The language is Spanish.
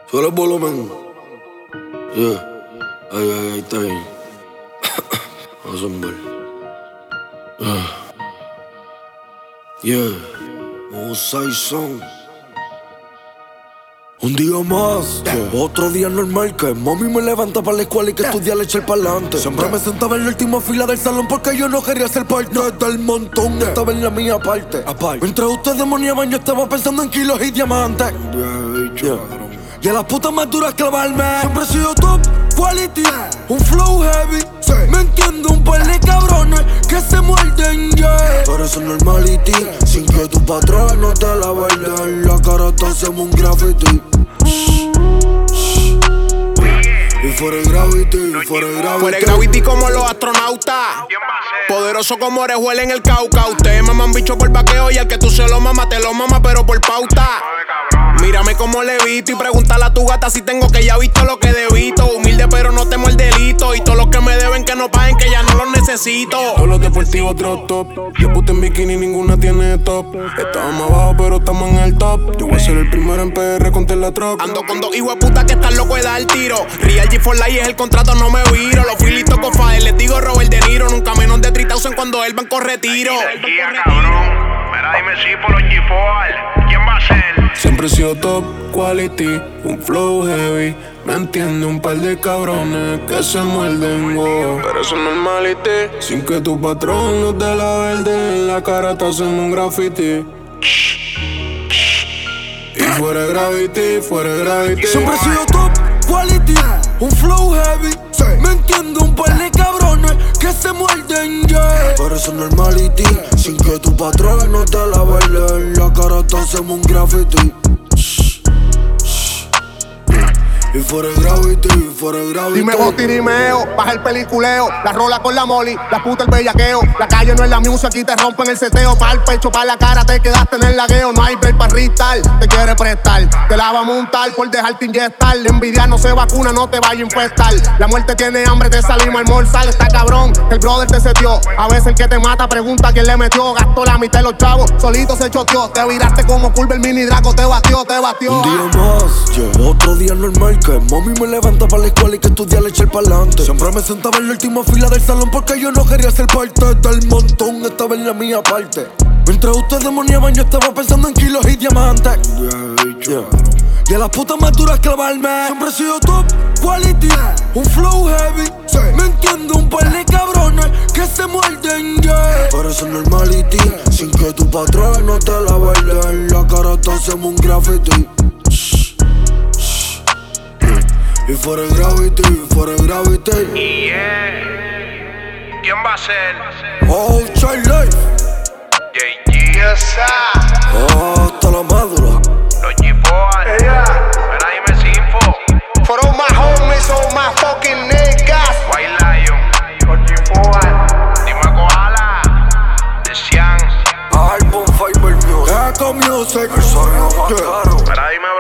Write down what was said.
Sube el volumen. Yeah. Ahí está bien. Vamos a zumbar. Yeah. Mosaic Son. Un día más, otro día normal que mami me levanta para la escuela y que estudiar le eché pa'lante. Siempre me sentaba en la última fila del salón porque yo no quería ser parte del montón. Estaba en la mía parte. Mientras ustedes demoniaban yo estaba pensando en kilos y diamantes. Y a las putas más duras clavarme. Siempre he sido top quality, un flow heavy. Me entiendo, un par de cabrones que se muerden, yeah. Pero eso es normality, sin que tu patrón no te la verde. En la cara te hacemos un graffiti. Y fuera gravity, fuera gravity. Fuera gravity como los astronautas. Poderoso como Orejuela en el Cauca. Ustedes maman bicho por vaqueo y al que tú se lo mama, te lo mama pero por pauta. Mírame como levito y pregúntale a tu gata si tengo que ya visto lo que debito. Humilde pero no temo el delito. Y todos los que me deben que no paguen que ya no los necesito. Todos los deportivos drop top. Yo puse en bikini, ninguna tiene top. Estábamos abajo pero estamos en el top. Yo voy a ser el primero en PR contra la troca. Ando con dos hijos de puta que están locos de dar tiro. Real G for Life es el contrato, no me viro. Los filitos con Fader, les digo Robert De Niro. Nunca menos de 3000 cuando el banco retiro. Cabrón. Mira, dime si por los G4. ¿Quién va a ser? Siempre he sido top quality, un flow heavy. Me entiende, un par de cabrones que se muerden, wow. Pero eso es normality, sin que tu patrón no te la verde. En la cara te hacen un graffiti. Y fuera gravity, fuera gravity. Siempre he sido top quality, un flow heavy. Me entiendo, un par de cabrones que se muerden, yeah. Pero eso es normality, sin que tu patrón no te la verde. En la cara te hacemos un graffiti. Y fuera gravity, fuera gravity. Dime botirimeo, baja el peliculeo. La rola con la moli, la puta el bellaqueo. La calle no es la music, aquí te rompen el seteo. Pa' el pecho, pa' la cara, te quedaste en el lagueo. No hay break pa' ristar, te quiere prestar. Te la va a montar por dejarte inyectar. La envidia no se vacuna, no te vaya a infestar. La muerte tiene hambre, te salimos a almorzar. Está cabrón, el brother te setió. A veces el que te mata pregunta quién le metió. Gastó la mitad de los chavos, solito se choteó. Te viraste como curva, el mini Draco te batió, te batió. Un día más, yeah. Otro día normal que mami me levanta para la escuela y que estudiar le eché pa'lante. Siempre me sentaba en la última fila del salón porque yo no quería ser parte del montón. Estaba en la mía parte. Mientras ustedes demoniaban yo estaba pensando en kilos y diamantes. Y a las putas más duras clavarme. Siempre he sido top quality, un flow heavy. Me entiendo, un par de cabrones que se muerden, yeah. Pero eso es normality, sin que tu patrón no te la verde. En la cara te hacemos un graffiti. Y fuera gravity, fuera gravity. Yeah. ¿Quién va a ser? Oh, Child Life. JG. Yes, sir. Oh, hasta la madura. Los G4. Mira, dime si info. For all my homies, all my fucking niggas. White Lion. Los G4. Dime Koala. The Sian. Album Fiber Music. Eco Music. El sonido más caro. Mira, dime